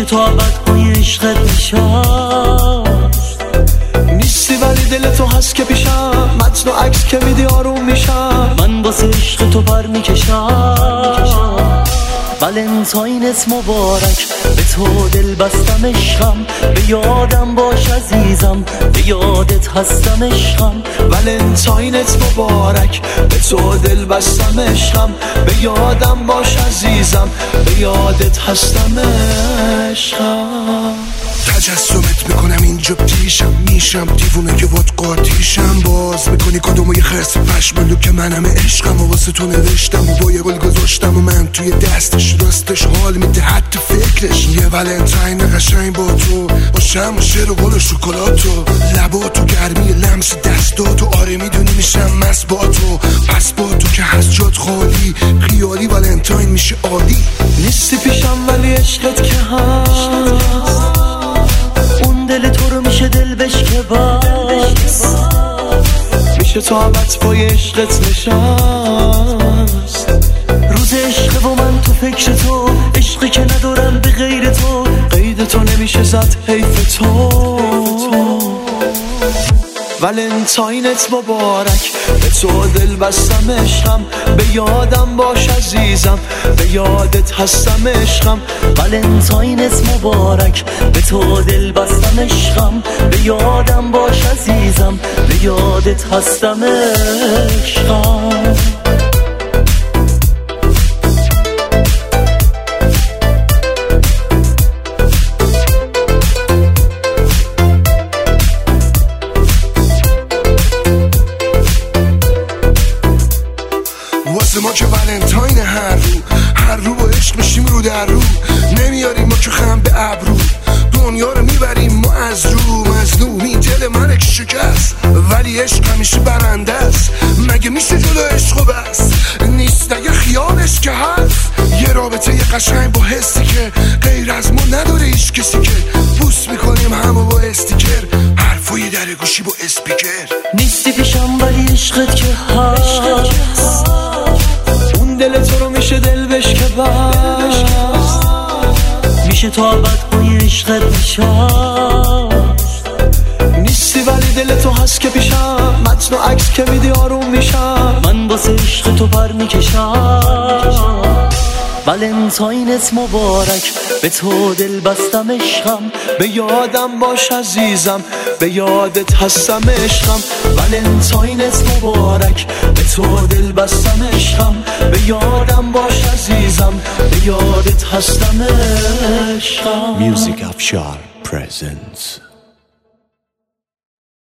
تو ابد پای عشقت نشست. نیستی ولی دل تو هست که پیشم، متن و عکس که میدی آروم میشم. من واسه عشق تو پر میکشم. ولنتاینت مبارک، به تو دل بستم عشقم. به یادم باش عزیزم، به یادت هستم عشقم. ولنتاینت مبارک، به تو دل بستم عشقم. به یادم باش عزیزم، به یادت هستم عشقم. تجسمت میکنم اینجا پیشم، میشم دیوونه که باد قاطیشم. باز میکنی کدومو یه خرس پشمالو که منم عشقم و واسه تو نوشتم و با یه گل گذاشتم و من توی دستش. راستش حال میده حتی فکرش. یه ولنتاین قشنگ با تو، با شم و شیر و گل و شکلاتو، لباتو گرمی لمس دستاتو. آره میدونی میشم مست با تو، پس با تو که هست جات خالی. خیالی ولنتاین میشه عالی. نیستی پیشم ولی عشقت که هست. اون دل تو رو میشه دل بشکه بس. میشه تو ابد پای عشقت نشست. روز عشق و من تو فکر تو، عشقی که ندارم به غیر تو. قید تو نمیشه زد حیف تو. ولنتاینت مبارک، به تو دل بستم عشقم. به یادم باش عزیزم، به یادت هستم عشقم. ولنتاینت مبارک، به تو دل بستم عشقم. به یادم باش عزیزم، به یادت هستم عشقم. واسه ما که ولنتاین هر رو با عشق میشیم رو در رو. نمیاریم ما که خم به ابرو، دنیا رو میبریم ما از رو. مظلومی دل من که شکست، ولی عشق همیشه برنده است. مگه میشه جلو عشق و بس؟ نیست اگه خیالش که هست. یه رابطه یه قشنگ با حسی که غیر از ما نداره هیچ کسی، که بوس میکنیم همو با استیکر، حرفای در گوشی با اسپیکر. نیستی پیشم ولی عشقت که هست. اون دل تو رو میشه دل بشکه بس. میشه تو ابد پای عشقت نشست. نیستی ولی دل تو هست که پیشم، متن و عکس که میدی آروم میشم. من واسه عشق تو پر میکشم. ولنتاینت مبارک، به تو دل بستم عشقم. به یادم باش عزیزم، به یادت هستم عشقم. ولنتاینت مبارک، به تو دل بستم عشقم. به یادم باش عزیزم، به یادت هستم عشقم. Music Afshar presents